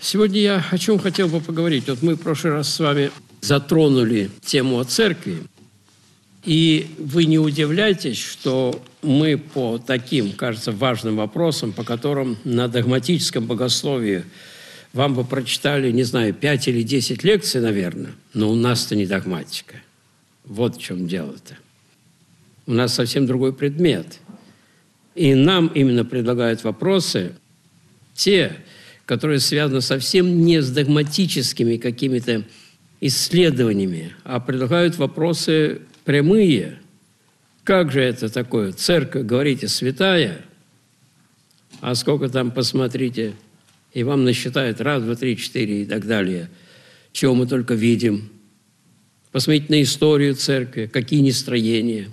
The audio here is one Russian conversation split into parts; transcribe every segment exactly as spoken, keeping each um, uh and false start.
Сегодня я о чем хотел бы поговорить. Вот мы в прошлый раз с вами затронули тему о церкви, и вы не удивляйтесь, что мы по таким, кажется, важным вопросам, по которым на догматическом богословии вам бы прочитали, не знаю, пять или десять лекций, наверное, но у нас-то не догматика. Вот в чем дело-то. У нас совсем другой предмет. И нам именно предлагают вопросы те, которые связаны совсем не с догматическими какими-то исследованиями, а предлагают вопросы прямые. Как же это такое? Церковь, говорите, святая, а сколько там, посмотрите, и вам насчитают раз, два, три, четыре и так далее, чего мы только видим. Посмотрите на историю церкви, какие нестроения.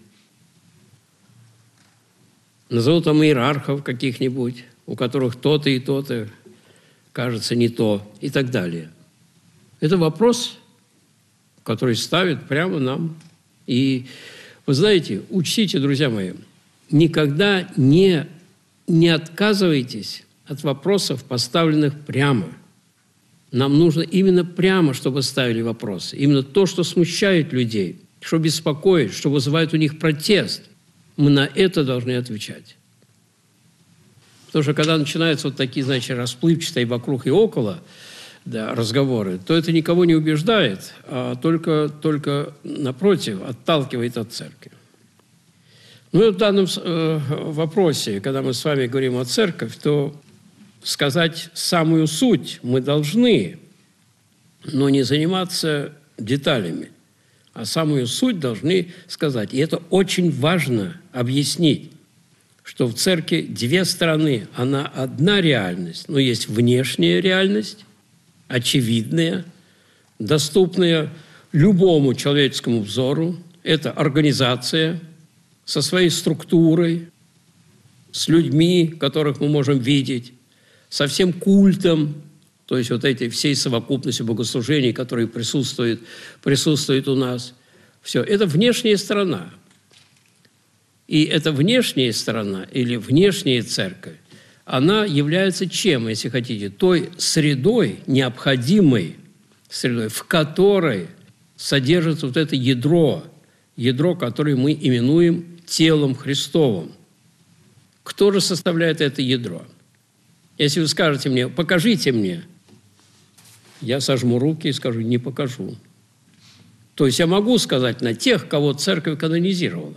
Назовут там иерархов каких-нибудь, у которых то-то и то-то кажется не то, и так далее. Это вопрос, который ставит прямо нам. И вы знаете, учтите, друзья мои, никогда не, не отказывайтесь от вопросов, поставленных прямо. Нам нужно именно прямо, чтобы ставили вопросы. Именно то, что смущает людей, что беспокоит, что вызывает у них протест. Мы на это должны отвечать. Потому что когда начинаются вот такие, значит, расплывчатые вокруг и около да, разговоры, то это никого не убеждает, а только, только напротив, отталкивает от церкви. Ну и в данном э, вопросе, когда мы с вами говорим о церкви, то сказать самую суть мы должны, но не заниматься деталями, а самую суть должны сказать. И это очень важно объяснить, что в церкви две стороны, она одна реальность, но есть внешняя реальность, очевидная, доступная любому человеческому взору. Это организация со своей структурой, с людьми, которых мы можем видеть, со всем культом, то есть вот этой всей совокупностью богослужений, которые присутствуют, присутствуют у нас. Все, это внешняя сторона. И эта внешняя сторона или внешняя церковь, она является чем, если хотите? Той средой, необходимой средой, в которой содержится вот это ядро, ядро, которое мы именуем телом Христовым. Кто же составляет это ядро? Если вы скажете мне, покажите мне, я сожму руки и скажу, не покажу. То есть я могу сказать на тех, кого церковь канонизировала.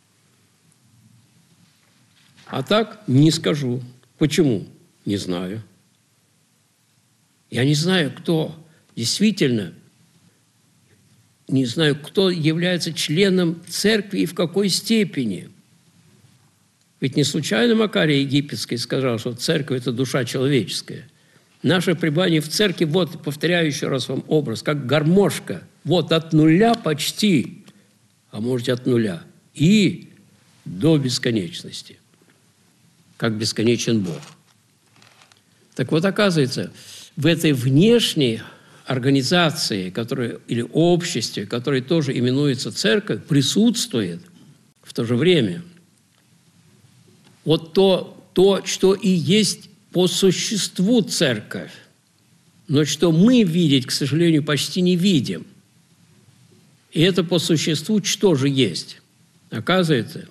А так не скажу. Почему? Не знаю. Я не знаю, кто действительно, не знаю, кто является членом церкви и в какой степени. Ведь не случайно Макарий Египетский сказал, что церковь – это душа человеческая. Наше пребывание в церкви, вот, повторяю еще раз вам образ, как гармошка. Вот от нуля почти, а может от нуля, и до бесконечности. Как бесконечен Бог. Так вот, оказывается, в этой внешней организации, которая, или обществе, которое тоже именуется церковь, присутствует в то же время вот то, то, что и есть по существу церковь, но что мы видеть, к сожалению, почти не видим. И это по существу что же есть? Оказывается,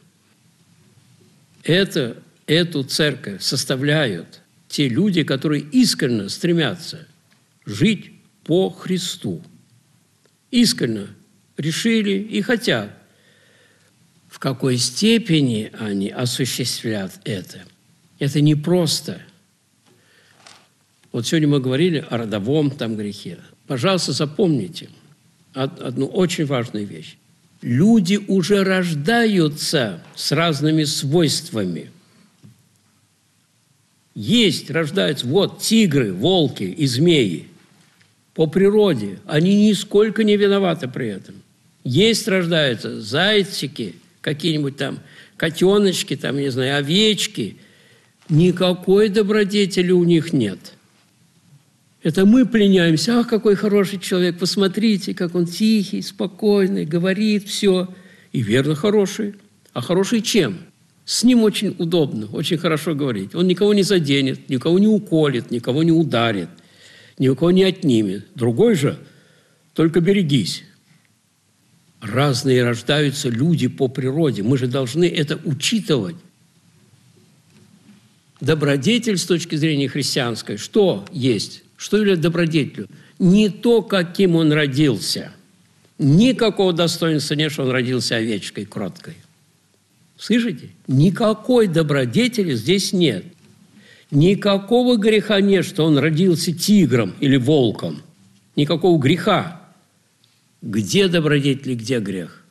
это Эту церковь составляют те люди, которые искренне стремятся жить по Христу. Искренне решили и хотят. В какой степени они осуществляют это? Это непросто. Вот сегодня мы говорили о родовом там грехе. Пожалуйста, запомните одну очень важную вещь. Люди уже рождаются с разными свойствами. Есть, рождаются, вот, тигры, волки и змеи. По природе они нисколько не виноваты при этом. Есть, рождаются зайчики, какие-нибудь там котеночки, там, не знаю, овечки. Никакой добродетели у них нет. Это мы пленяемся. Ах, какой хороший человек, посмотрите, как он тихий, спокойный, говорит все. И верно хороший. А хороший чем? С ним очень удобно, очень хорошо говорить. Он никого не заденет, никого не уколет, никого не ударит, ни у кого не отнимет. Другой же, только берегись. Разные рождаются люди по природе. Мы же должны это учитывать. Добродетель с точки зрения христианской, что есть? Что является добродетелью? Не то, каким он родился. Никакого достоинства нет, что он родился овечкой кроткой. Слышите? Никакой добродетели здесь нет. Никакого греха нет, что он родился тигром или волком. Никакого греха. Где добродетель и где грех?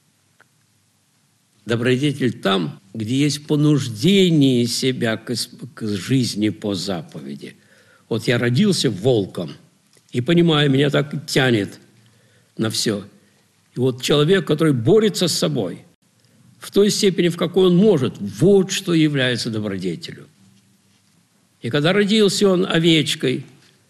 Добродетель там, где есть понуждение себя к, к жизни по заповеди. Вот я родился волком и понимаю, меня так тянет на все. И вот человек, который борется с собой в той степени, в какой он может, вот что является добродетелью. И когда родился он овечкой,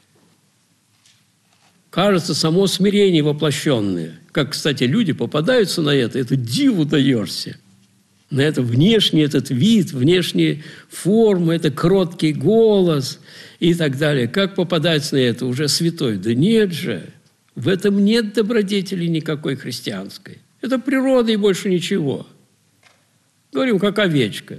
кажется, само смирение воплощенное. Как, кстати, люди попадаются на это, это диву даешься. На это внешний этот вид, внешние формы, это кроткий голос и так далее. Как попадаются на это? Уже святой. Да нет же, в этом нет добродетели никакой христианской. Это природа и больше ничего. Говорим, как овечка.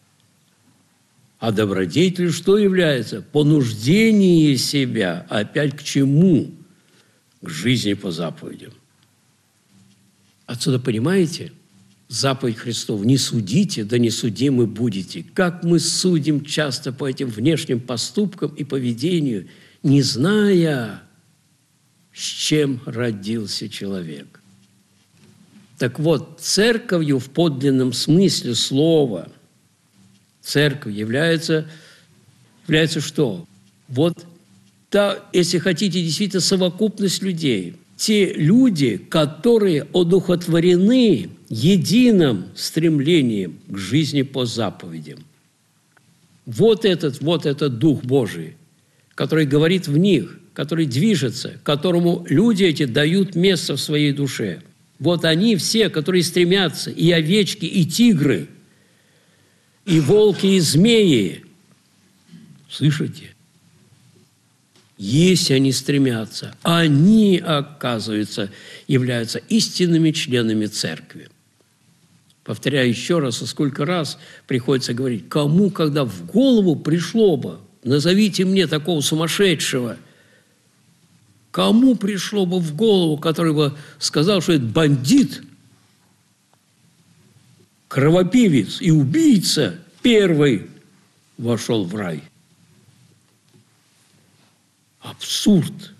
А добродетель что является? Понуждение себя. Опять к чему? К жизни по заповедям. Отсюда понимаете? Заповедь Христова: «Не судите, да не судимы будете». Как мы судим часто по этим внешним поступкам и поведению, не зная, с чем родился человек. Так вот, церковью в подлинном смысле слова, церковь является, является что? Вот та, если хотите, действительно совокупность людей. Те люди, которые одухотворены единым стремлением к жизни по заповедям. Вот этот, вот этот Дух Божий, который говорит в них, который движется, которому люди эти дают место в своей душе. Вот они все, которые стремятся, и овечки, и тигры, и волки, и змеи. Слышите? Если они стремятся, они, оказывается, являются истинными членами церкви. Повторяю еще раз, а сколько раз приходится говорить, кому, когда в голову пришло бы, назовите мне такого сумасшедшего, кому пришло бы в голову, который бы сказал, что это бандит, кровопивец и убийца первый вошел в рай. Абсурд.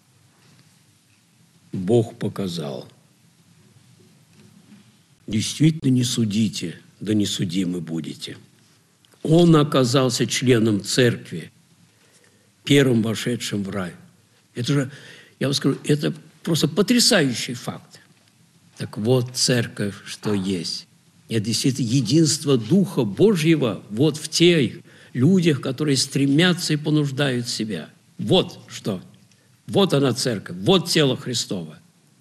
Бог показал. Действительно, не судите, да не судимы будете. Он оказался членом церкви, первым вошедшим в рай. Это же, я вам скажу, это просто потрясающий факт. Так вот, церковь, что есть. Это действительно единство Духа Божьего вот в тех людях, которые стремятся и понуждают себя. Вот что. Вот она, церковь, вот тело Христово.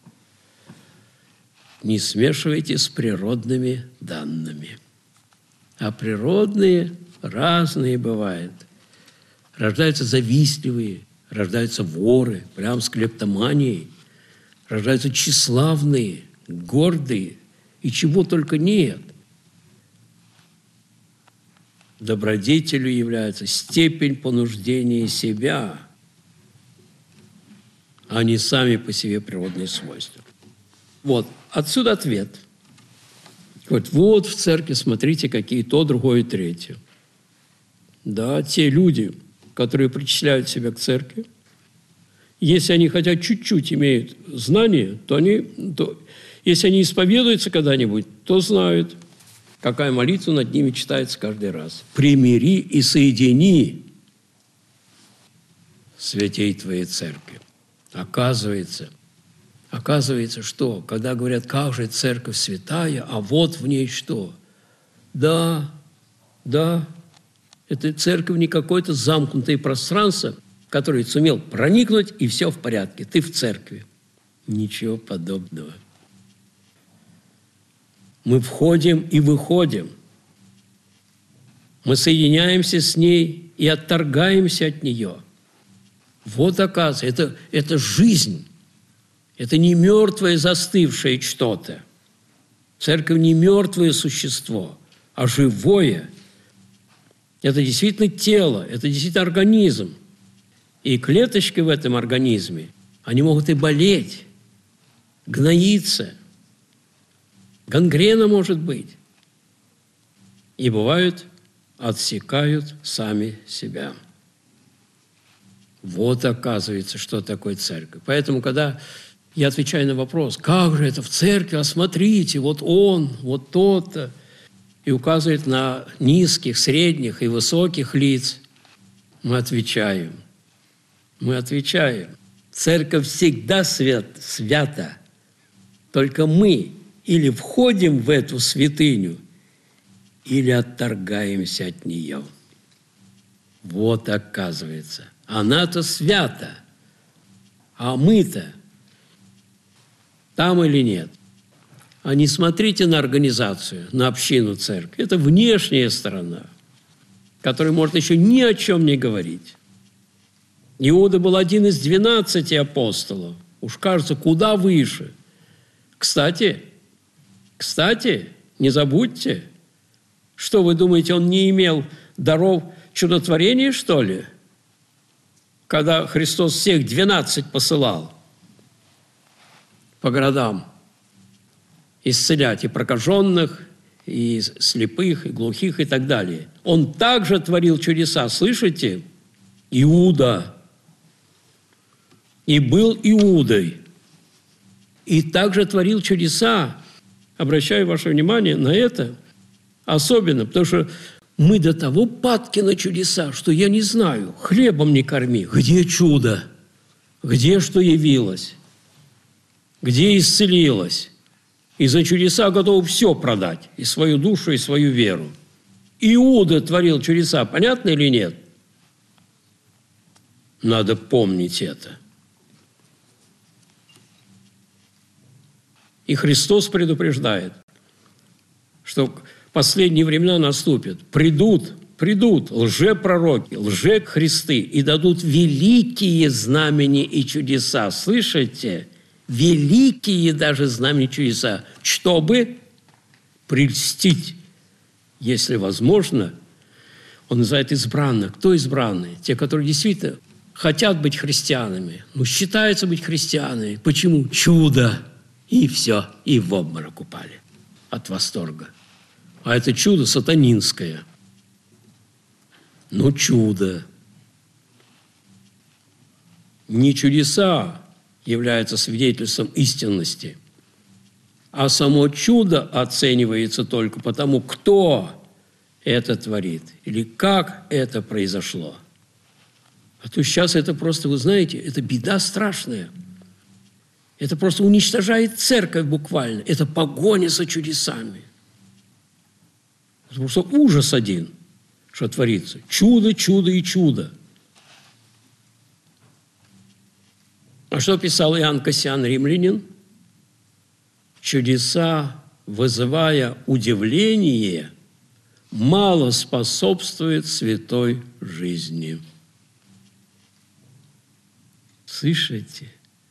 Не смешивайте с природными данными. А природные разные бывают. Рождаются завистливые, рождаются воры, прям с клептоманией, рождаются тщеславные, гордые, и чего только нет. Добродетелью является степень понуждения себя, а не сами по себе природные свойства. Вот, отсюда ответ. Вот, вот в церкви, смотрите, какие то, другое, третье. Да, те люди, которые причисляют себя к церкви, если они хотя чуть-чуть имеют знания, то они, то, если они исповедуются когда-нибудь, то знают, какая молитва над ними читается каждый раз. «Примири и соедини святей Твоей церкви». Оказывается, оказывается, что? Когда говорят, как же церковь святая, а вот в ней что? Да, да, это церковь не какое-то замкнутое пространство, которое сумел проникнуть, и все в порядке. Ты в церкви. Ничего подобного. Мы входим и выходим. Мы соединяемся с ней и отторгаемся от нее. Вот оказывается, это, это жизнь. Это не мертвое, застывшее что-то. Церковь не мертвое существо, а живое. Это действительно тело, это действительно организм. И клеточки в этом организме, они могут и болеть, гноиться. Гангрена может быть. И бывают, отсекают сами себя. Вот оказывается, что такое церковь. Поэтому, когда я отвечаю на вопрос, как же это в церкви, а смотрите, вот он, вот тот-то, и указывает на низких, средних и высоких лиц, мы отвечаем. Мы отвечаем. Церковь всегда свят, свята. Только мы или входим в эту святыню, или отторгаемся от нее. Вот оказывается. Она-то свята, а мы-то там или нет. А не смотрите на организацию, на общину церкви. Это внешняя сторона, которая может еще ни о чем не говорить. Иуда был один из двенадцати апостолов. Уж кажется, куда выше. Кстати, кстати, не забудьте, что вы думаете, он не имел даров чудотворения, что ли? Когда Христос всех двенадцать посылал по городам исцелять и прокаженных, и слепых, и глухих, и так далее. Он также творил чудеса, слышите? Иуда. И был Иудой. И также творил чудеса. Обращаю ваше внимание на это особенно, потому что мы до того падки на чудеса, что я не знаю, хлебом не корми. Где чудо? Где что явилось? Где исцелилось? И за чудеса готов все продать, и свою душу, и свою веру. Иуда творил чудеса, понятно или нет? Надо помнить это. И Христос предупреждает, что последние времена наступят. Придут, придут лжепророки, лжехристы и дадут великие знамения и чудеса. Слышите? Великие даже знамения и чудеса, чтобы прельстить, если возможно. Он называет избранных. Кто избранные? Те, которые действительно хотят быть христианами, но считаются быть христианами. Почему? Чудо. И все. И в обморок упали от восторга. А это чудо сатанинское. Ну, чудо. Не чудеса являются свидетельством истинности, а само чудо оценивается только потому, кто это творит или как это произошло. А то сейчас это просто, вы знаете, это беда страшная. Это просто уничтожает церковь буквально. Это погоня за чудесами. Это просто ужас один, что творится. Чудо, чудо и чудо. А что писал Иоанн Кассиан Римлянин? Чудеса, вызывая удивление, мало способствует святой жизни. Слышите?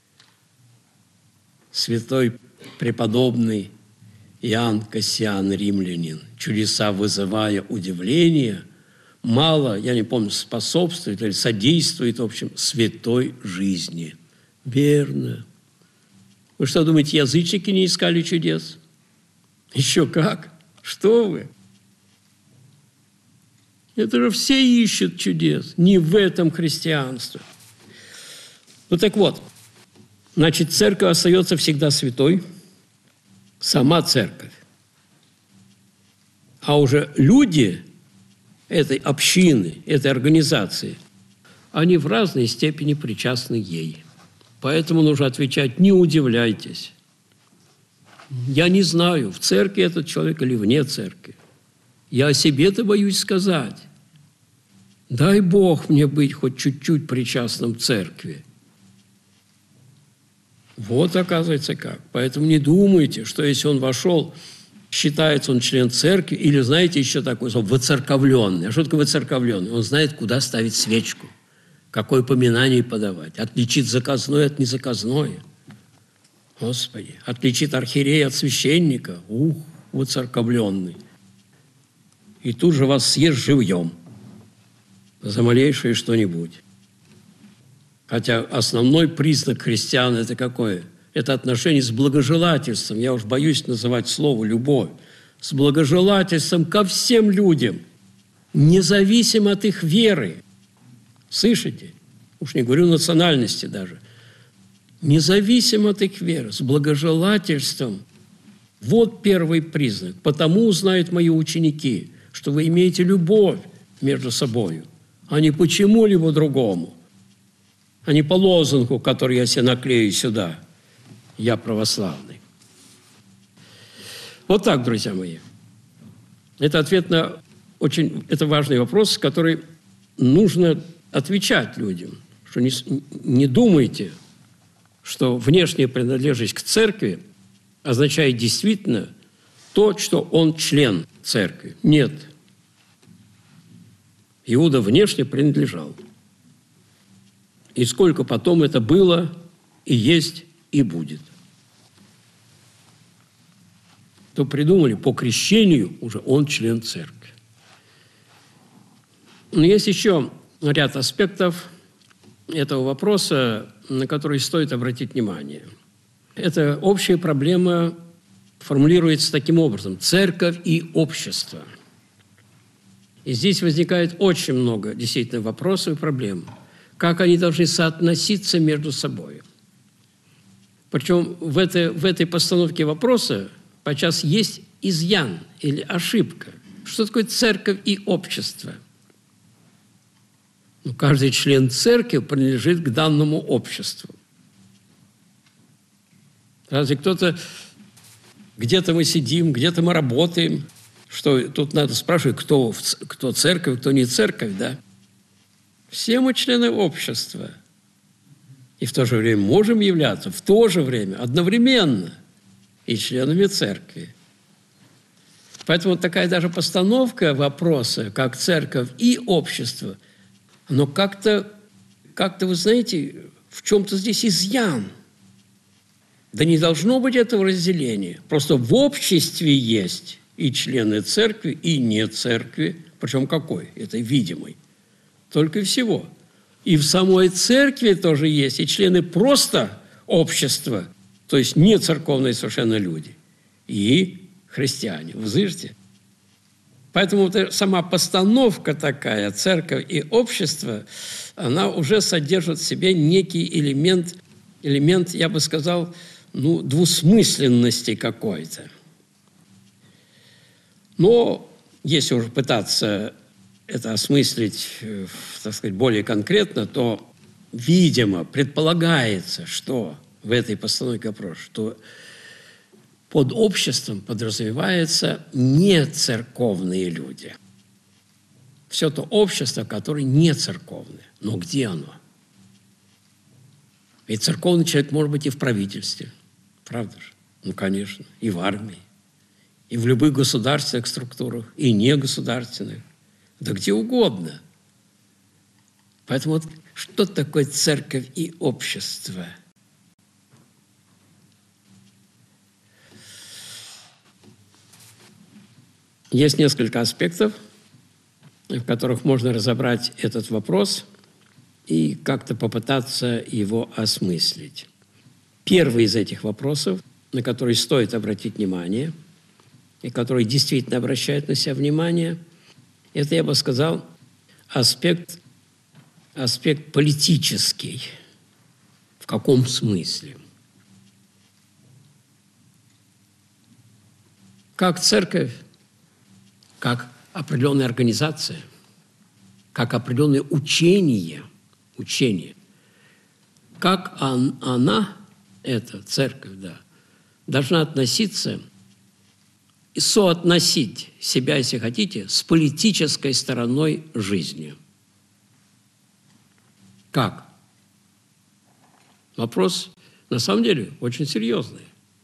Святой преподобный Иоанн Кассиан Римлянин, чудеса, вызывая удивление, мало, я не помню, способствует или содействует, в общем, святой жизни. Верно. Вы что, думаете, язычники не искали чудес? Еще как? Что вы? Это же все ищут чудес. Не в этом христианство. Ну так вот, значит, церковь остается всегда святой, сама церковь. А уже люди этой общины, этой организации, они в разной степени причастны ей. Поэтому нужно отвечать: не удивляйтесь. Я не знаю, в церкви этот человек или вне церкви. Я о себе-то боюсь сказать. Дай Бог мне быть хоть чуть-чуть причастным к церкви. Вот оказывается как. Поэтому не думайте, что если он вошел, считается он член церкви, или, знаете, еще такой слово, воцерковленный. А что такое воцерковленный? Он знает, куда ставить свечку, какое поминание подавать, отличит заказное от незаказное. Господи, отличит архиерея от священника. Ух, воцерковленный. И тут же вас съест живьем за малейшее что-нибудь. Хотя основной признак христиан – это какое? Это отношение с благожелательством. Я уж боюсь называть слово «любовь». С благожелательством ко всем людям, независимо от их веры. Слышите? Уж не говорю национальности даже. Независимо от их веры, с благожелательством. Вот первый признак. Потому узнают мои ученики, что вы имеете любовь между собой, а не почему-либо другому, а не по лозунгу, который я себе наклею сюда. Я православный. Вот так, друзья мои. Это ответ на очень это важный вопрос, который нужно отвечать людям. Что не, не думайте, что внешняя принадлежность к церкви означает действительно то, что он член церкви. Нет. Иуда внешне принадлежал. И сколько потом это было, и есть, и будет. То придумали, по крещению уже он член церкви. Но есть еще ряд аспектов этого вопроса, на которые стоит обратить внимание. Эта общая проблема формулируется таким образом: церковь и общество. И здесь возникает очень много действительно вопросов и проблем. Как они должны соотноситься между собой? Причем в этой, в этой постановке вопроса подчас есть изъян или ошибка. Что такое церковь и общество? Ну, каждый член церкви принадлежит к данному обществу. Разве кто-то... Где-то мы сидим, где-то мы работаем. Что тут надо спрашивать, кто, кто церковь, кто не церковь, да? Все мы члены общества. И в то же время можем являться, в то же время, одновременно и членами церкви. Поэтому такая даже постановка вопроса, как церковь и общество, но как-то, как-то, вы знаете, в чем-то здесь изъян. Да не должно быть этого разделения. Просто в обществе есть и члены церкви, и не церкви. Причем какой? Это видимый. Только и всего. И в самой церкви тоже есть и члены просто общества, то есть не церковные совершенно люди, и христиане. Вы слышите? Поэтому вот сама постановка такая, церковь и общество, она уже содержит в себе некий элемент, элемент, я бы сказал, ну, двусмысленности какой-то. Но если уже пытаться это осмыслить, так сказать, более конкретно, то, видимо, предполагается, что в этой постановке вопроса, что под обществом подразумеваются не церковные люди. Все то общество, которое не церковное. Но где оно? Ведь церковный человек может быть и в правительстве. Правда же? Ну, конечно. И в армии. И в любых государственных структурах. И негосударственных. Да где угодно. Поэтому вот что такое церковь и общество? Есть несколько аспектов, в которых можно разобрать этот вопрос и как-то попытаться его осмыслить. Первый из этих вопросов, на который стоит обратить внимание, и который действительно обращает на себя внимание, это, я бы сказал, аспект, аспект политический. В каком смысле? Как церковь, как определенная организация, как определенное учение, учение, как он, она, эта церковь, да, должна относиться и соотносить себя, если хотите, с политической стороной жизни. Как? Вопрос, на самом деле, очень серьезный.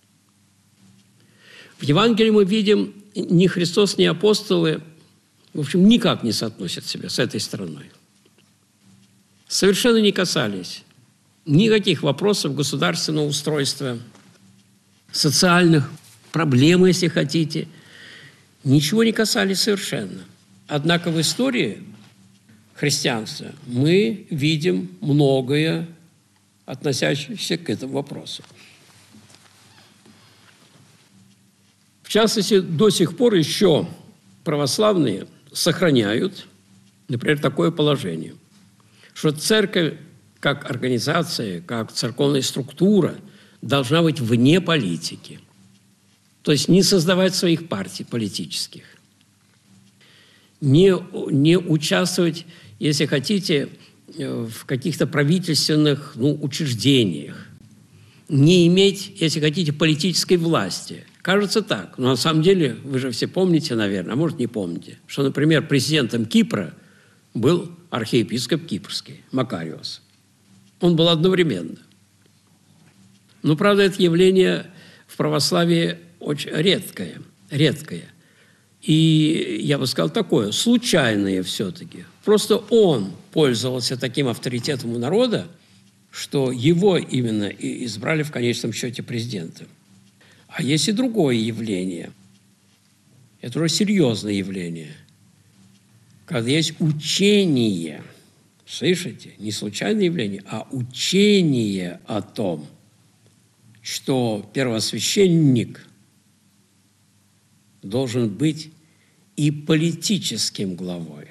В Евангелии мы видим, ни Христос, ни апостолы, в общем, никак не соотносят себя с этой стороной. совершенно не касались никаких вопросов государственного устройства, социальных проблем, если хотите. Ничего не касались совершенно. Однако в истории христианства мы видим многое, относящееся к этому вопросу. В частности, до сих пор еще православные сохраняют, например, такое положение, что церковь как организация, как церковная структура должна быть вне политики. То есть не создавать своих партий политических, не, не участвовать, если хотите, в каких-то правительственных ну, учреждениях, не иметь, если хотите, политической власти. Кажется так, но на самом деле, вы же все помните, наверное, а может не помните, что, например, президентом Кипра был архиепископ Кипрский, Макариос. Он был одновременно. Но, правда, это явление в православии очень редкое, редкое. И я бы сказал такое, случайное все-таки. Просто он пользовался таким авторитетом у народа, что его именно и избрали в конечном счете президентом. А есть и другое явление. Это уже серьезное явление. Когда есть учение, слышите, не случайное явление, а учение о том, что первосвященник должен быть и политическим главой.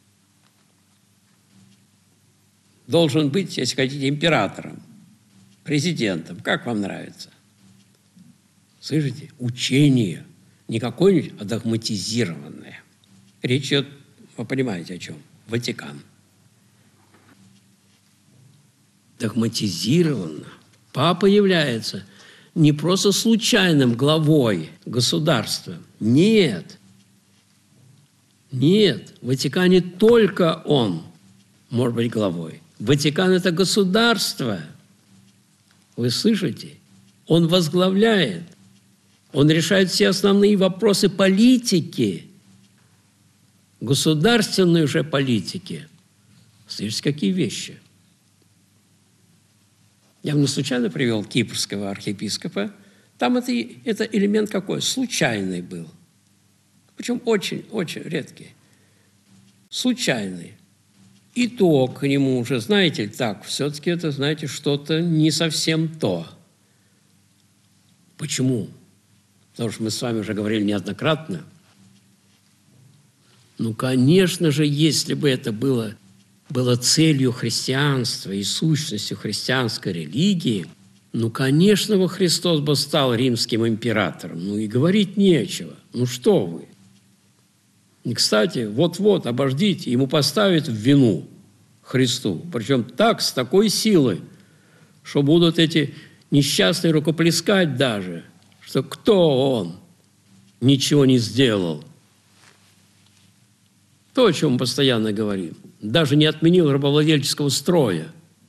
Должен быть, если хотите, императором, президентом. Как вам нравится? Слышите? Учение. Не какое-нибудь, а догматизированное. Речь идет, вы понимаете, о чем? Ватикан. Догматизированно. Папа является не просто случайным главой государства. Нет. Нет. В Ватикане только он может быть главой. Ватикан – это государство. Вы слышите? Он возглавляет. Он решает все основные вопросы политики. Государственной уже политики. Слышите, какие вещи? Я не случайно привел кипрского архиепископа. Там это, это элемент какой? Случайный был. Причем очень-очень редкий. Случайный. И то к нему уже, знаете, так, все-таки это, знаете, что-то не совсем то. Почему? Потому что мы с вами уже говорили неоднократно. Ну, конечно же, если бы это было, было целью христианства и сущностью христианской религии, ну, конечно бы Христос бы стал римским императором. Ну, и говорить нечего. Ну, что вы? И, кстати, вот-вот, обождите, ему поставят в вину Христу. Причем так, с такой силой, что будут эти несчастные рукоплескать даже, что кто он ничего не сделал. То, о чем мы постоянно говорим. Даже не отменил рабовладельческого строя.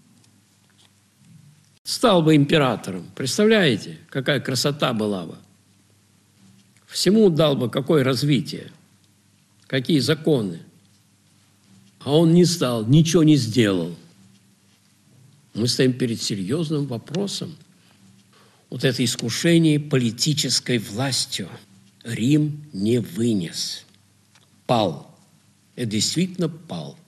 Стал бы императором. Представляете, какая красота была бы? Всему дал бы какое развитие. Какие законы? А он не стал, ничего не сделал. Мы стоим перед серьезным вопросом. Вот это искушение политической властью Рим не вынес. Пал. Это действительно пал.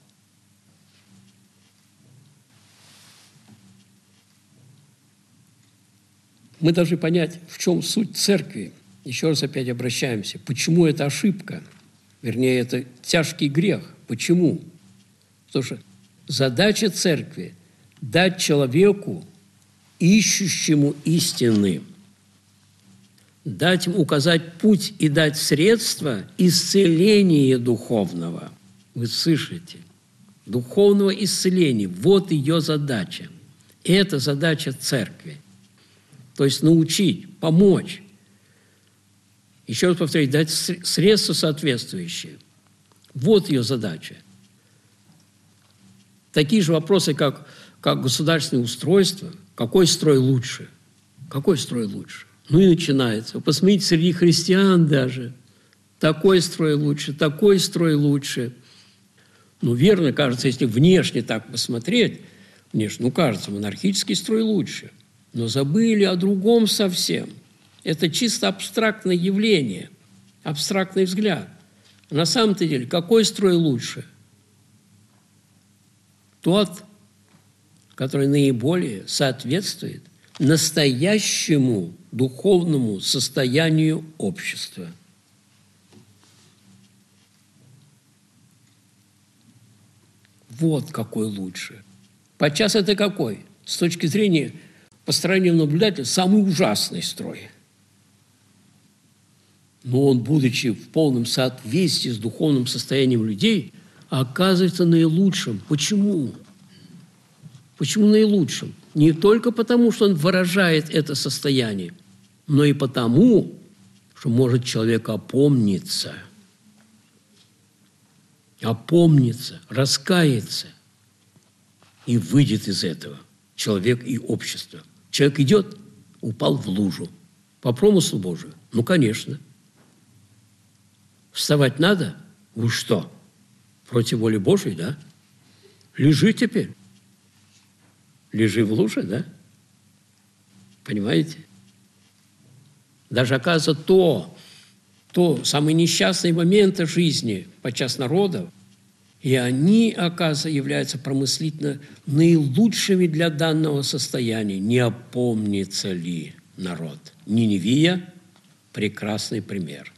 Мы должны понять, в чем суть церкви. Еще раз опять обращаемся. Почему это ошибка? Вернее, это тяжкий грех. Почему? Потому что задача церкви – дать человеку, ищущему истины, дать ему указать путь и дать средства исцеления духовного. Вы слышите? Духовного исцеления. Вот ее задача. Это задача церкви. То есть научить, помочь. Еще раз повторюсь, дать средства соответствующие. Вот ее задача. Такие же вопросы, как, как государственное устройство. Какой строй лучше? Какой строй лучше? Ну и начинается. Вы посмотрите, среди христиан даже. Такой строй лучше, такой строй лучше. Ну, верно, кажется, если внешне так посмотреть, внешне, ну, кажется, монархический строй лучше. Но забыли о другом совсем. Это чисто абстрактное явление, абстрактный взгляд. А на самом-то деле, какой строй лучше? Тот, который наиболее соответствует настоящему духовному состоянию общества. Вот какой лучше. Подчас это какой? С точки зрения постороннего наблюдателя, самый ужасный строй. Но он, будучи в полном соответствии с духовным состоянием людей, оказывается наилучшим. Почему? Почему наилучшим? Не только потому, что он выражает это состояние, но и потому, что может человек опомниться, опомниться, раскаяться и выйдет из этого человек и общество. Человек идет, упал в лужу. По промыслу Божию? Ну, конечно. Вставать надо? Вы что? Против воли Божией, да? Лежи теперь. Лежи в луже, да? Понимаете? Даже, оказывается, то, то самые несчастные моменты жизни подчас народов, и они, оказывается, являются промыслительно наилучшими для данного состояния. Не опомнится ли народ? Ниневия – прекрасный пример.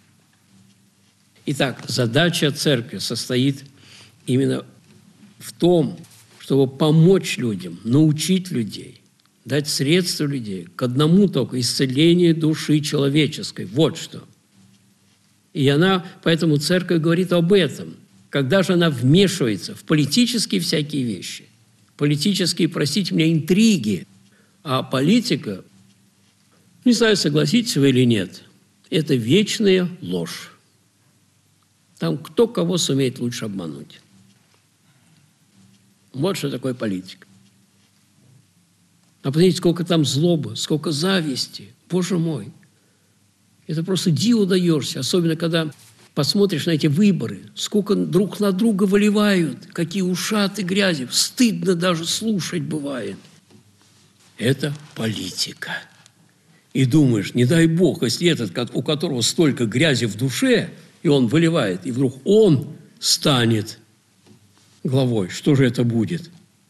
Итак, задача церкви состоит именно в том, чтобы помочь людям, научить людей, дать средства людей к одному только – исцелению души человеческой. Вот что. И она, поэтому церковь говорит об этом. Когда же она вмешивается в политические всякие вещи, политические, простите меня, интриги, а политика, не знаю, согласитесь вы или нет, это вечная ложь. Там кто кого сумеет лучше обмануть. Вот что такое политика. А посмотрите, сколько там злобы, сколько зависти. Боже мой. Это просто диву даешься, особенно когда посмотришь на эти выборы, сколько друг на друга выливают, какие ушаты грязи. Стыдно даже слушать бывает. Это политика. И думаешь, не дай Бог, если этот, у которого столько грязи в душе, и он выливает, и вдруг он станет главой. Что же это будет?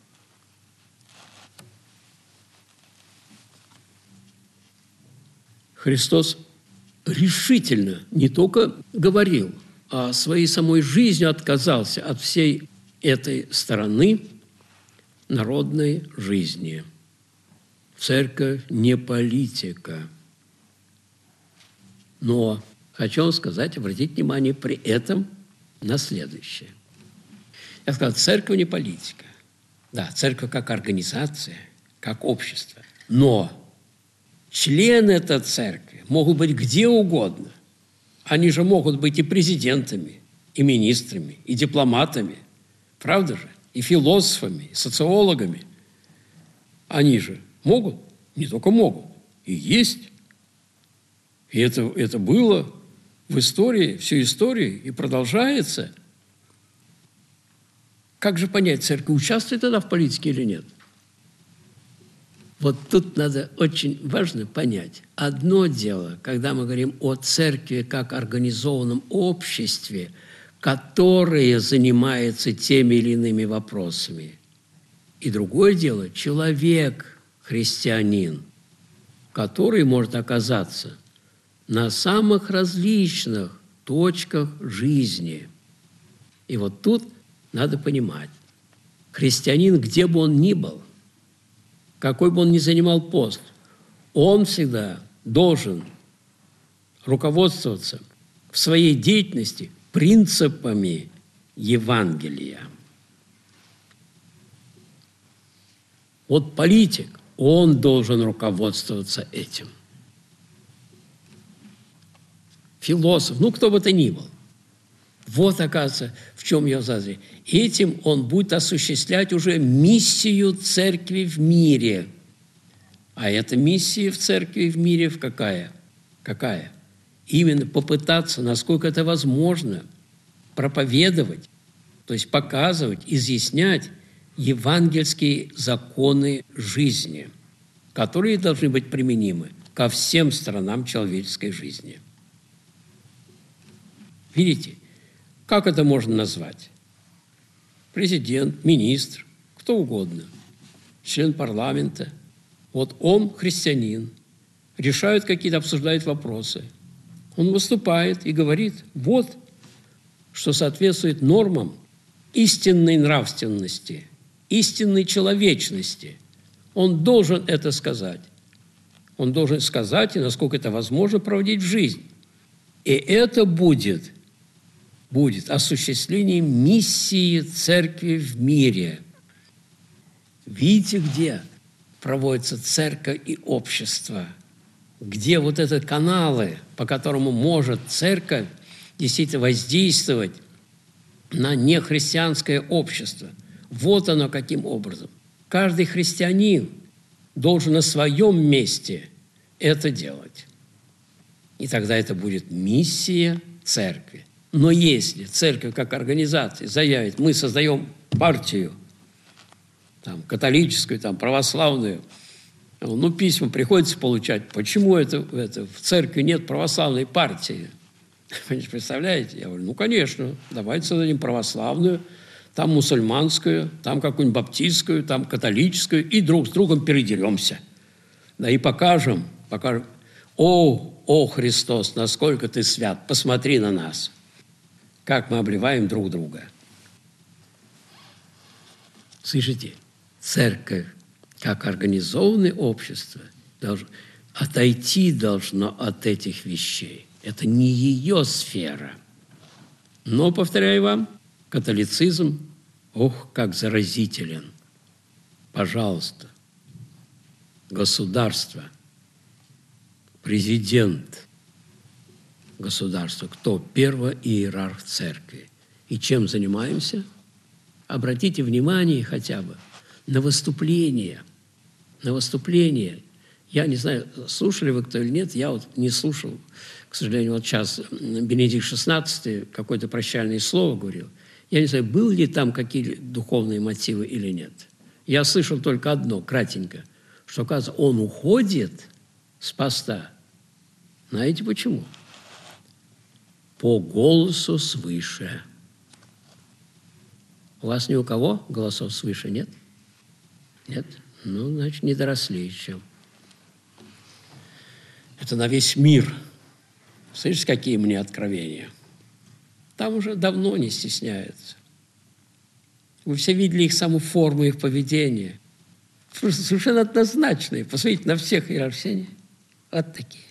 Христос решительно не только говорил, а своей самой жизнью отказался от всей этой стороны народной жизни. Церковь не политика. Но хочу вам сказать, обратить внимание при этом на следующее. Я сказал, церковь не политика. Да, церковь как организация, как общество. Но члены этой церкви могут быть где угодно. Они же могут быть и президентами, и министрами, и дипломатами. Правда же? И философами, и социологами. Они же могут, не только могут, и есть. И это, это было в истории, всю историю, и продолжается. Как же понять, церковь участвует тогда в политике или нет? Вот тут надо очень важно понять. Одно дело, когда мы говорим о церкви как организованном обществе, которое занимается теми или иными вопросами. И другое дело – человек, христианин, который может оказаться на самых различных точках жизни. И вот тут надо понимать, христианин, где бы он ни был, какой бы он ни занимал пост, он всегда должен руководствоваться в своей деятельности принципами Евангелия. Вот политик, он должен руководствоваться этим. Философ, ну кто бы то ни был. Вот, оказывается, в чем ее задача. Этим он будет осуществлять уже миссию церкви в мире. А эта миссия в церкви в мире в какая? Какая? Именно попытаться, насколько это возможно, проповедовать то есть показывать, изъяснять евангельские законы жизни, которые должны быть применимы ко всем сторонам человеческой жизни. Видите, как это можно назвать? Президент, министр, кто угодно, член парламента. Вот он христианин, решает какие-то, обсуждает вопросы. Он выступает и говорит, вот, что соответствует нормам истинной нравственности, истинной человечности. Он должен это сказать. Он должен сказать, и насколько это возможно, проводить в жизнь. И это будет, будет осуществлением миссии церкви в мире. Видите, где проводится церковь и общество? Где вот это каналы, по которому может церковь действительно воздействовать на нехристианское общество. Вот оно каким образом. Каждый христианин должен на своем месте это делать. И тогда это будет миссия церкви. Но если церковь как организация заявит, мы создаем партию, там, католическую, там, православную, ну, письма приходится получать. Почему это, это в церкви нет православной партии? Вы представляете? Я говорю, ну, конечно, давайте создадим православную, там мусульманскую, там какую-нибудь баптистскую, там католическую, и друг с другом передеремся. Да и покажем, покажем. О, о, Христос, насколько ты свят, посмотри на нас, как мы обливаем друг друга. Слышите? Церковь, как организованное общество, должно, отойти должно от этих вещей. Это не ее сфера. Но, повторяю вам, католицизм, ох, как заразителен. Пожалуйста, государство, президент государства, кто? Первый иерарх церкви. И чем занимаемся? Обратите внимание хотя бы на выступление. На выступление. Я не знаю, слушали вы кто или нет, я вот не слушал. К сожалению, вот сейчас Бенедикт шестнадцатый какое-то прощальное слово говорил. Я не знаю, был ли там какие духовные мотивы или нет. Я слышал только одно, кратенько, что, оказывается, он уходит с поста. Знаете почему? По голосу свыше. У вас ни у кого голосов свыше нет? Нет? Ну, значит, не доросли еще. Это на весь мир. Слышите, какие мне откровения? Там уже давно не стесняются. Вы все видели их саму форму, их поведения. Совершенно однозначные. Посмотрите на всех иерархов. Вот такие.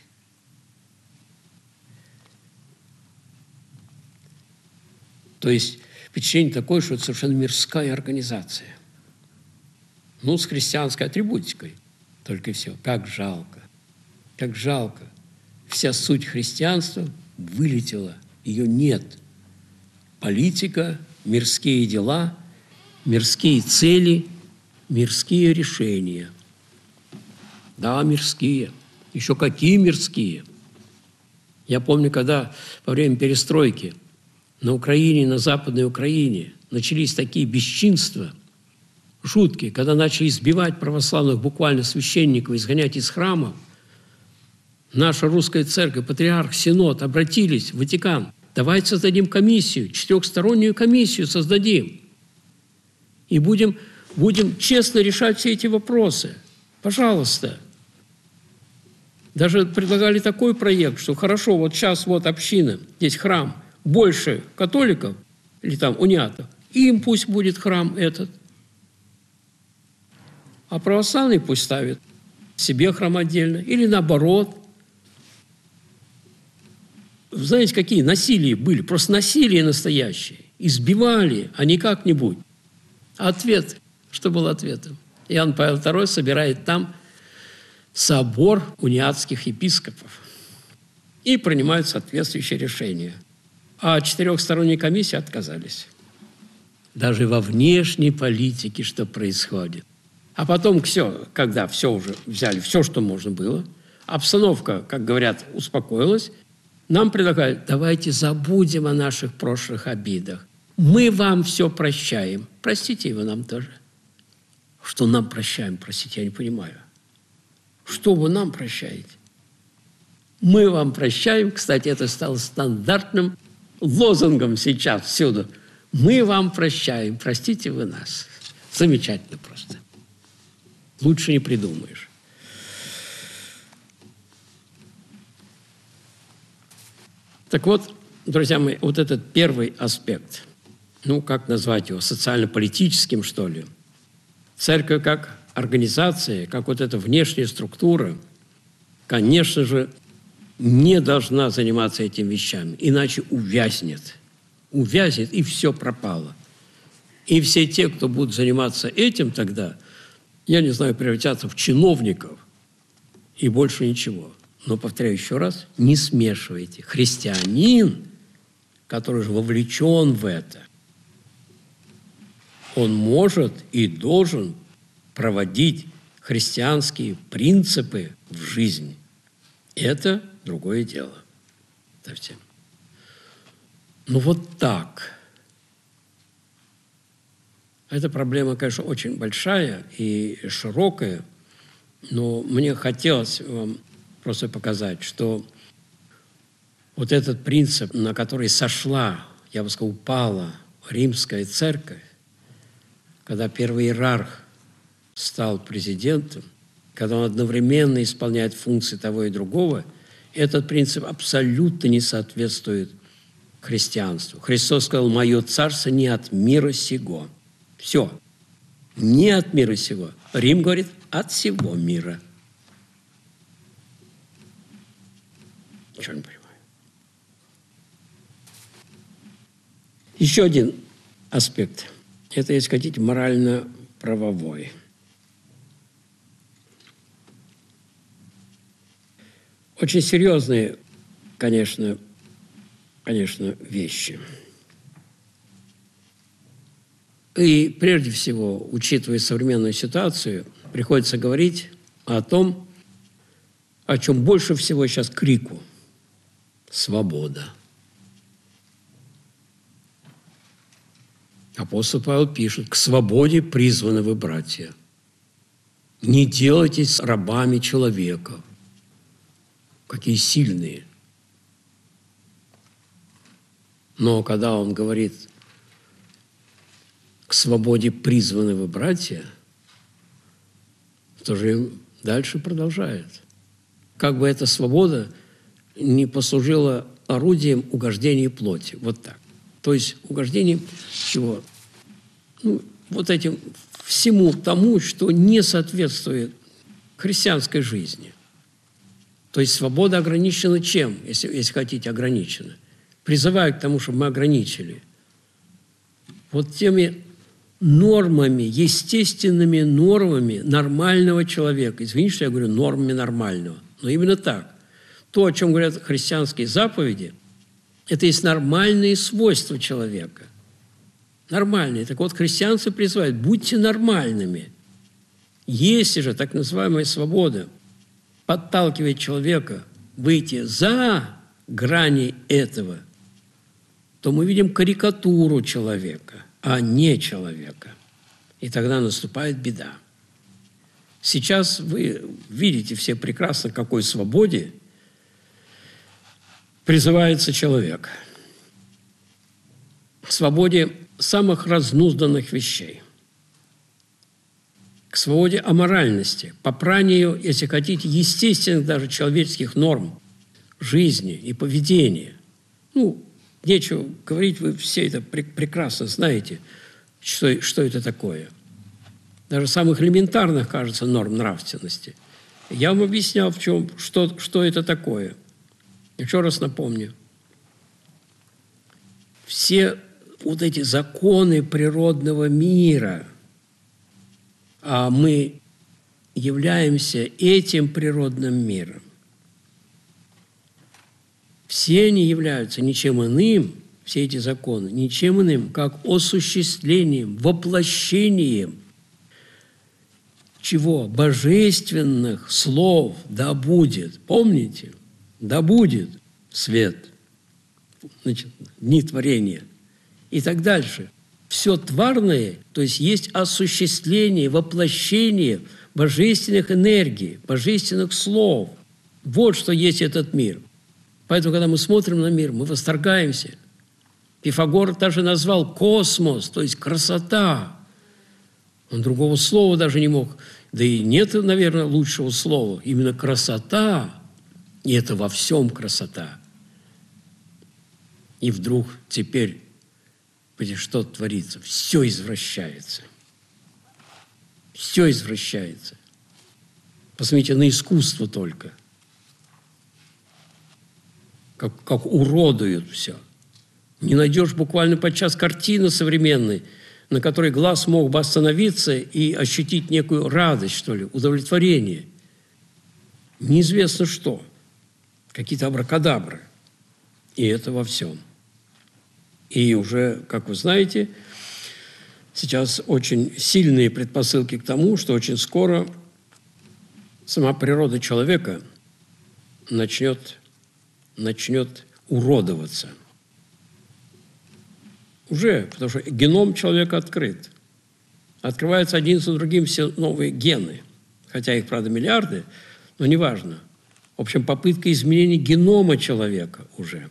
То есть впечатление такое, что это совершенно мирская организация. Ну, с христианской атрибутикой. Только и все. Как жалко. Как жалко. Вся суть христианства вылетела. Ее нет. Политика, мирские дела, мирские цели, мирские решения. Да, мирские. Еще какие мирские. Я помню, когда во время перестройки на Украине, на Западной Украине начались такие бесчинства жуткие, когда начали избивать православных буквально священников, изгонять из храмов, наша русская церковь, патриарх, синод обратились в Ватикан. Давайте создадим комиссию, четырехстороннюю комиссию создадим. И будем, будем честно решать все эти вопросы. Пожалуйста. Даже предлагали такой проект, что хорошо, вот сейчас вот община, здесь храм, больше католиков или там униатов, им пусть будет храм этот. А православный пусть ставит себе храм отдельно или наоборот. Знаете, какие насилия были? Просто насилие настоящее. Избивали, а не как-нибудь. А ответ, что был ответом? Иоанн Павел второй собирает там собор униатских епископов и принимают соответствующее решение. А четырехсторонние комиссии отказались. Даже во внешней политике что происходит. А потом все, когда все уже взяли, все, что можно было, обстановка, как говорят, успокоилась, нам предлагают, давайте забудем о наших прошлых обидах. Мы вам все прощаем. Простите его нам тоже. Что нам прощаем? Простите, я не понимаю. Что вы нам прощаете? Мы вам прощаем. Кстати, это стало стандартным лозунгом сейчас всюду. Мы вам прощаем. Простите вы нас. Замечательно просто. Лучше не придумаешь. Так вот, друзья мои, вот этот первый аспект, ну, как назвать его, социально-политическим, что ли, церковь как организация, как вот эта внешняя структура, конечно же, не должна заниматься этими вещами, иначе увязнет. Увязнет, и все пропало. И все те, кто будут заниматься этим тогда, я не знаю, превратятся в чиновников и больше ничего. Но, повторяю еще раз, не смешивайте. Христианин, который же вовлечен в это, он может и должен проводить христианские принципы в жизнь. Это другое дело. Совсем. Ну вот так. Эта проблема, конечно, очень большая и широкая, но мне хотелось вам просто показать, что вот этот принцип, на который сошла, я бы сказал, упала римская церковь, когда первый иерарх стал президентом, когда он одновременно исполняет функции того и другого, этот принцип абсолютно не соответствует христианству. Христос сказал: «Мое царство не от мира сего». Все. Не от мира сего. Рим говорит: от всего мира. Ничего не понимаю. Еще один аспект. Это, если хотите, морально-правовой. Очень серьезные, конечно, конечно, вещи. И прежде всего, учитывая современную ситуацию, приходится говорить о том, о чем больше всего сейчас крику – свобода. Апостол Павел пишет: «К свободе призваны вы, братья. Не делайтесь рабами человека». Какие сильные. Но когда он говорит: «К свободе призваны вы, братья», то же дальше продолжает. Как бы эта свобода не послужила орудием угождения плоти. Вот так. То есть угождением чего? Ну, вот этим всему тому, что не соответствует христианской жизни. То есть свобода ограничена чем, если, если хотите, ограничена? Призываю к тому, чтобы мы ограничили. Вот теми нормами, естественными нормами нормального человека. Извините, что я говорю нормами нормального, но именно так. То, о чем говорят христианские заповеди, это есть нормальные свойства человека. Нормальные. Так вот, христианцы призывают: будьте нормальными. Если же так называемая свобода подталкивает человека выйти за грани этого, то мы видим карикатуру человека, а не человека. И тогда наступает беда. Сейчас вы видите все прекрасно, к какой свободе призывается человек. К свободе самых разнузданных вещей. К свободе аморальности, попранию, если хотите, естественных даже человеческих норм жизни и поведения. Ну, нечего говорить, вы все это прекрасно знаете, что, что это такое. Даже самых элементарных, кажется, норм нравственности. Я вам объяснял, в чем, что, что это такое. Еще раз напомню. Все вот эти законы природного мира, а мы являемся этим природным миром, все они являются ничем иным, все эти законы, ничем иным, как осуществлением, воплощением чего? Божественных слов. Да будет. Помните? Да будет свет. Значит, дни творения. и так дальше. Все тварное, то есть есть осуществление, воплощение божественных энергий, божественных слов. Вот что есть этот мир. Поэтому, когда мы смотрим на мир, мы восторгаемся. Пифагор даже назвал космос, то есть красота. Он другого слова даже не мог. Да и нет, наверное, лучшего слова. Именно красота. И это во всем красота. И вдруг теперь, что творится? Все извращается. Все извращается. Посмотрите на искусство только. Как, как уродуют все. Не найдешь буквально подчас картины современной, на которой глаз мог бы остановиться и ощутить некую радость, что ли, удовлетворение. Неизвестно что. Какие-то абракадабры. И это во всем. И уже, как вы знаете, сейчас очень сильные предпосылки к тому, что очень скоро сама природа человека начнет, начнет уродоваться. Уже, потому что геном человека открыт. Открываются один за другим все новые гены. Хотя их, правда, миллиарды, но неважно. В общем, попытка изменения генома человека уже.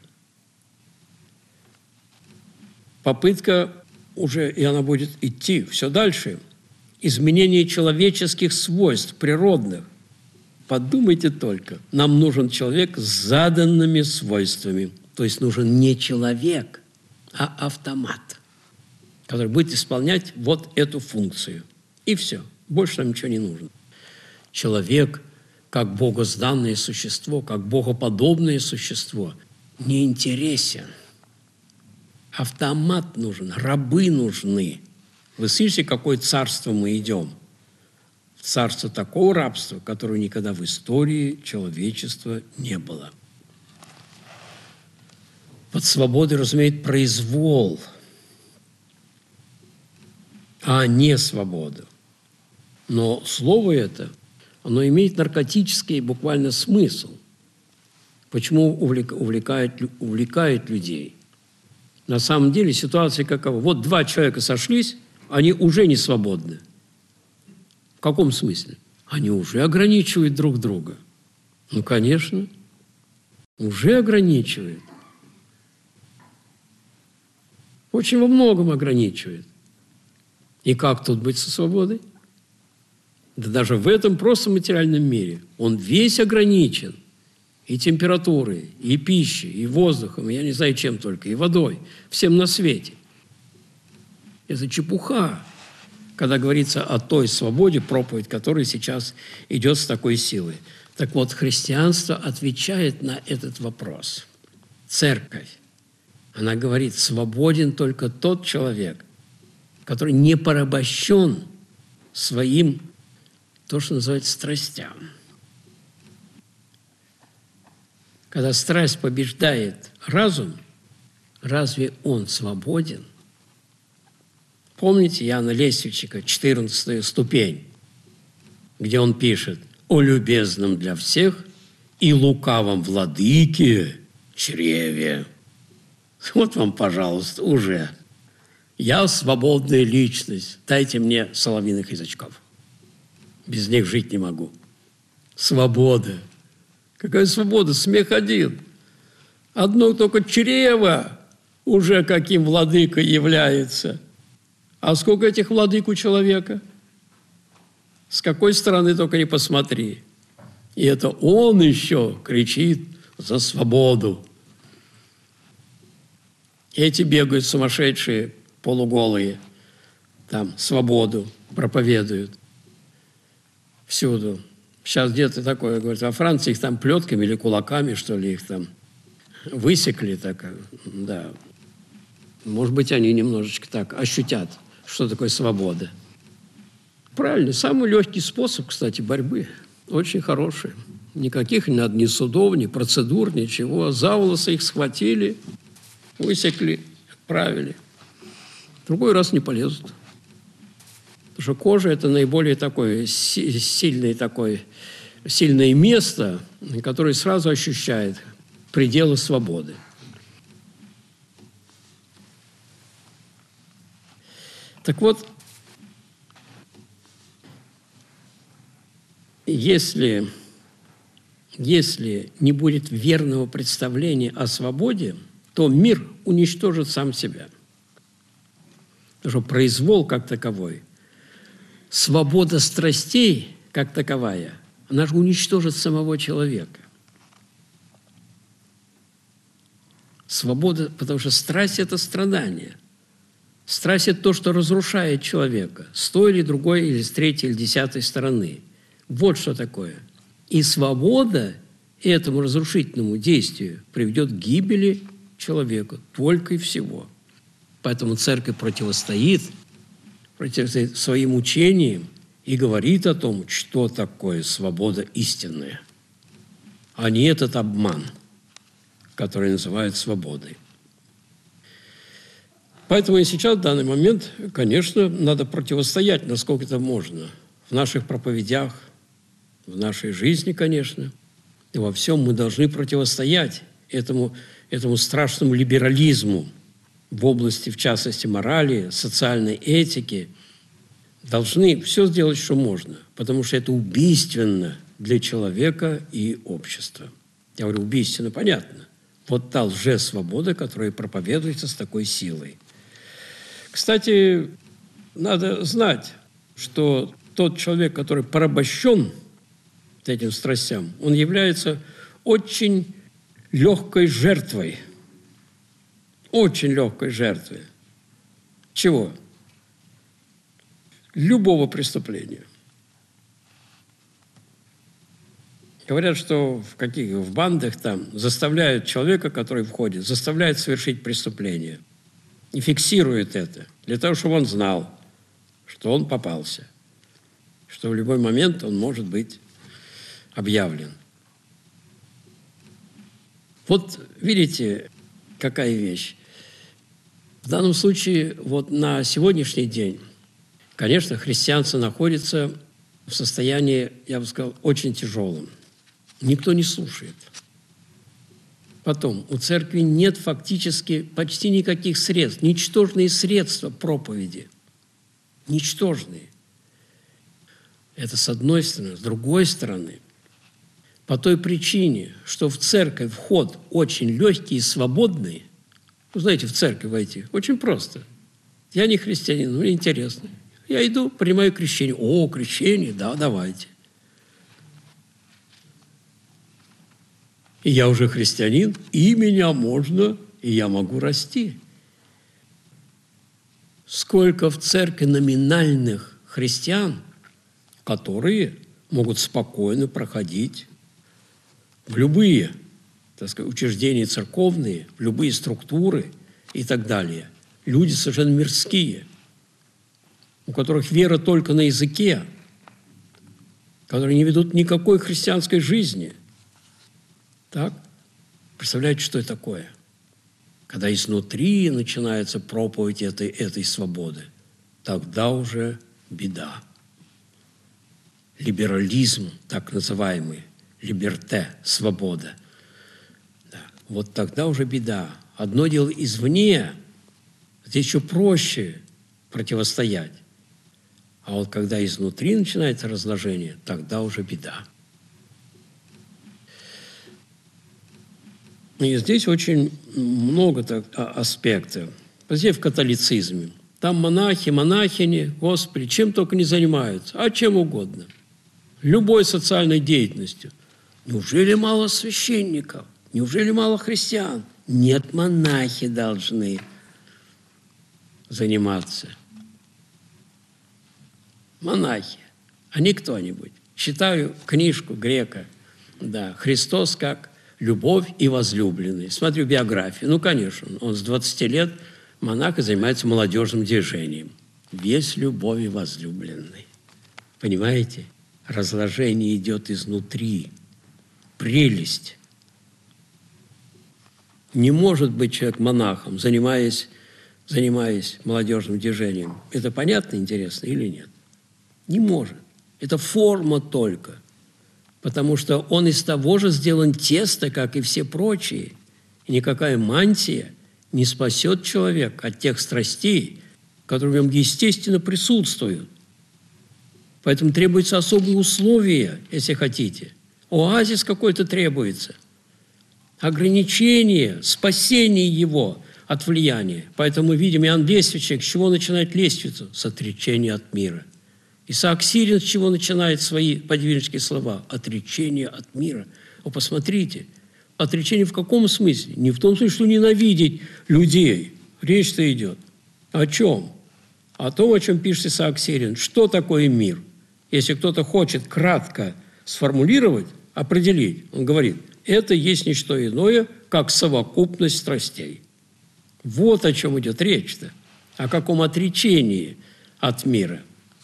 Попытка уже, и она будет идти все дальше, изменение человеческих свойств, природных. Подумайте только, нам нужен человек с заданными свойствами. То есть нужен не человек, а автомат, который будет исполнять вот эту функцию. И все. Больше нам ничего не нужно. Человек, как богозданное существо, как богоподобное существо, не интересен. Автомат нужен, рабы нужны. Вы слышите, какое царство мы идем? В царство такого рабства, которого никогда в истории человечества не было. Под свободой, разумеется, произвол, а не свободу. Но слово это, оно имеет наркотический буквально смысл. Почему увлекает, увлекает людей? На самом деле ситуация какова? Вот два человека сошлись, они уже не свободны. В каком смысле? Они уже ограничивают друг друга. Ну, конечно, уже ограничивают. Очень во многом ограничивает. И как тут быть со свободой? Да даже в этом просто материальном мире он весь ограничен. И температурой, и пищей, и воздухом, я не знаю, чем только, и водой, всем на свете. Это чепуха, когда говорится о той свободе, проповедь которой сейчас идет с такой силой. Так вот, христианство отвечает на этот вопрос. Церковь, она говорит, свободен только тот человек, который не порабощен своим, то, что называется, страстям. Когда страсть побеждает разум, разве он свободен? Помните Иоанна Лествичника, четырнадцатая ступень, где он пишет: «О любезном для всех и лукавом владыке чреве». Вот вам, пожалуйста, уже. Я свободная личность. Дайте мне соловьиных язычков. Без них жить не могу. Свобода. Какая свобода? Смех один. Одно только чрево уже каким владыкой является. А сколько этих владык у человека? С какой стороны только не посмотри. И это он еще кричит за свободу. Эти бегают сумасшедшие, полуголые, там свободу проповедуют всюду. Сейчас где-то такое, говорят, во Франции их там плетками или кулаками, что ли, их там высекли, так, да. Может быть, они немножечко так ощутят, что такое свобода. Правильно, самый легкий способ, кстати, борьбы, очень хороший. Никаких не надо ни судов, ни процедур, ничего. За волосы их схватили, высекли, отправили. Другой раз не полезут. Потому что кожа – это наиболее такое сильное, такое, сильное место, которое сразу ощущает пределы свободы. Так вот, если, если не будет верного представления о свободе, то мир уничтожит сам себя. Потому что произвол как таковой, свобода страстей как таковая, она же уничтожит самого человека. Свобода, потому что страсть – это страдание. Страсть – это то, что разрушает человека с той или другой, или с третьей, или десятой стороны. Вот что такое. И свобода этому разрушительному действию приведет к гибели человека только и всего. Поэтому церковь противостоит, противостоит своим учениям и говорит о том, что такое свобода истинная, а не этот обман, который называют свободой. Поэтому и сейчас, в данный момент, конечно, надо противостоять, насколько это можно. В наших проповедях, в нашей жизни, конечно. И во всем мы должны противостоять этому, этому страшному либерализму в области, в частности, морали, социальной этики. Должны все сделать, что можно, потому что это убийственно для человека и общества. Я говорю, убийственно, понятно. Вот та лжесвобода, которая проповедуется с такой силой. Кстати, надо знать, что тот человек, который порабощен этим страстям, он является очень легкой жертвой. Очень легкой жертвой. Чего? Любого преступления. Говорят, что в каких в бандах там заставляют человека, который входит, заставляют совершить преступление. И фиксируют это, для того, чтобы он знал, что он попался, что в любой момент он может быть объявлен. Вот видите, какая вещь. В данном случае, вот на сегодняшний день, конечно, христианство находится в состоянии, я бы сказал, очень тяжелом. Никто не слушает. Потом, у церкви нет фактически почти никаких средств, ничтожные средства проповеди. Ничтожные. Это с одной стороны. С другой стороны, по той причине, что в церковь вход очень легкий и свободный. Вы знаете, в церковь войти очень просто. Я не христианин, мне интересно. Я иду, принимаю крещение. О, крещение, да, давайте. И я уже христианин, и меня можно, и я могу расти. Сколько в церкви номинальных христиан, которые могут спокойно проходить в любые, так сказать, учреждения церковные, в любые структуры и так далее. Люди совершенно мирские, у которых вера только на языке, которые не ведут никакой христианской жизни. Так? Представляете, что это такое? Когда изнутри начинается проповедь этой, этой свободы, тогда уже беда. Либерализм, так называемый, либерте, свобода. Да. Вот тогда уже беда. Одно дело извне, здесь еще проще противостоять. А вот когда изнутри начинается разложение, тогда уже беда. И здесь очень много так, аспектов. Здесь в католицизме. Там монахи, монахини, Господи, чем только не занимаются, а чем угодно. Любой социальной деятельностью. Неужели мало священников? Неужели мало христиан? Нет, монахи должны заниматься. Монахи, а не кто-нибудь. Читаю книжку Грека, да, «Христос как любовь и возлюбленный». Смотрю биографию. Ну, конечно, он с двадцати лет монах и занимается молодежным движением. Весь любовь и возлюбленный. Понимаете? Разложение идет изнутри. Прелесть. Не может быть человек монахом, занимаясь, занимаясь молодежным движением. Это понятно, интересно или нет? Не может. Это форма только. Потому что он из того же сделан теста, как и все прочие. И никакая мантия не спасет человека от тех страстей, которые в нем естественно присутствуют. Поэтому требуются особые условия, если хотите. Оазис какой-то требуется. Ограничение, спасение его от влияния. Поэтому мы видим, Иоанн Лествичник, с чего начинает лестницу? С отречения от мира. Исаак Сирин с чего начинает свои подвижнические слова? Отречение от мира. Вы посмотрите, отречение в каком смысле? Не в том смысле, что ненавидеть людей. Речь-то идет. О чем? О том, о чем пишет Исаак Сирин. Что такое мир? Если кто-то хочет кратко сформулировать, определить, он говорит, это есть не что иное, как совокупность страстей. Вот о чем идет речь-то. О каком отречении от мира.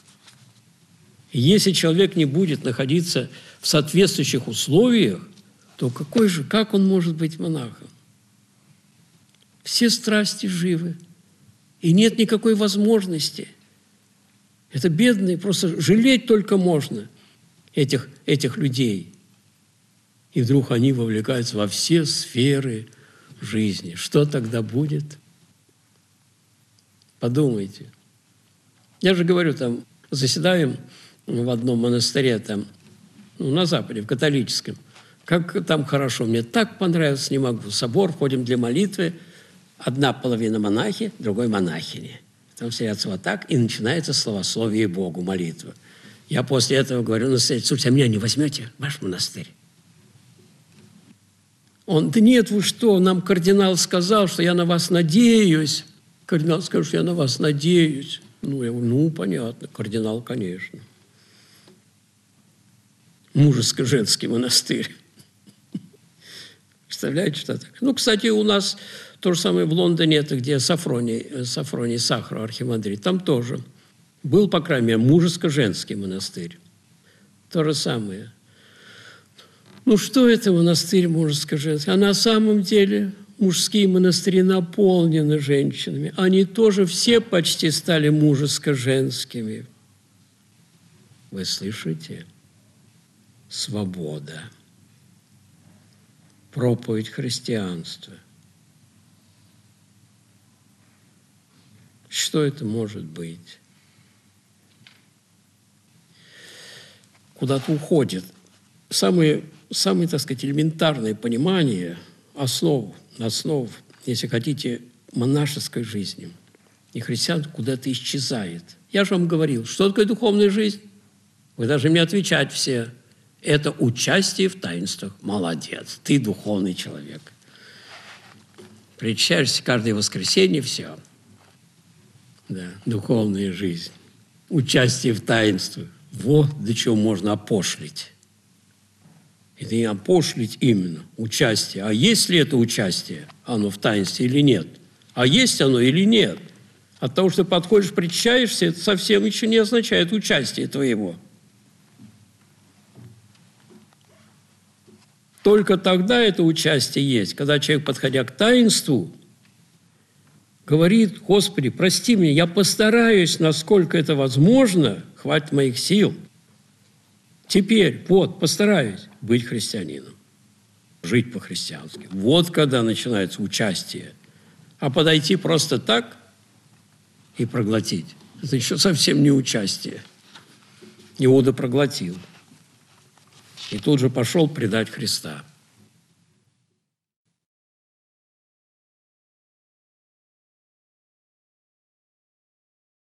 Если человек не будет находиться в соответствующих условиях, то какой же, как он может быть монахом? Все страсти живы, и нет никакой возможности. Это бедные, просто жалеть только можно этих, этих людей. И вдруг они вовлекаются во все сферы жизни. Что тогда будет? Подумайте. Я же говорю, там, заседаем в одном монастыре, там, ну, на Западе, в католическом. Как там хорошо, мне так понравилось, не могу. В собор ходим для молитвы, одна половина монахи, другой монахини. Там сидятся вот так, и начинается словословие Богу, молитва. Я после этого говорю, настоятель, слушайте, а меня не возьмете в ваш монастырь? Он, да нет, вы что, нам кардинал сказал, что я на вас надеюсь. Кардинал сказал, что я на вас надеюсь. Ну, я говорю, ну, понятно, кардинал, конечно. Мужеско-женский монастырь. Представляете, что такое? Ну, кстати, у нас то же самое в Лондоне, это где Сафроний, Сафроний Сахаров, архимандрит. Там тоже был, по крайней мере, мужеско-женский монастырь. То же самое. Ну, что это монастырь мужеско-женский? А на самом деле мужские монастыри наполнены женщинами. Они тоже все почти стали мужеско-женскими. Вы слышите? Свобода. Проповедь христианства. Что это может быть? Куда-то уходит. Самые, самые, так сказать, элементарные понимания основ, основ, если хотите, монашеской жизни и христиан куда-то исчезает. Я же вам говорил, что такое духовная жизнь? Вы должны мне отвечать все. Это участие в таинствах. Молодец, ты духовный человек. Причащаешься каждое воскресенье, все. Да, духовная жизнь. Участие в таинствах. Вот до чего можно опошлить. Это не опошлить именно участие. А есть ли это участие, оно в таинстве или нет? А есть оно или нет? От того, что подходишь, причащаешься, это совсем еще не означает участие твоего. Только тогда это участие есть, когда человек, подходя к таинству, говорит, Господи, прости меня, я постараюсь, насколько это возможно, хватит моих сил. Теперь, вот, постараюсь быть христианином, жить по-христиански. Вот когда начинается участие. А подойти просто так и проглотить, это еще совсем не участие. Иуда проглотил. И тут же пошел предать Христа.